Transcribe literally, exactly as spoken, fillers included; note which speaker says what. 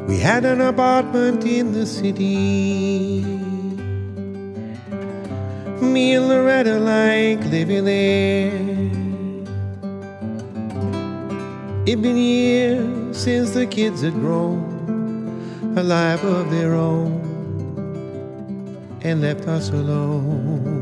Speaker 1: We had an apartment in the city. Me and Loretta like living there. It's been years since the kids had grown a life of their own and left us alone.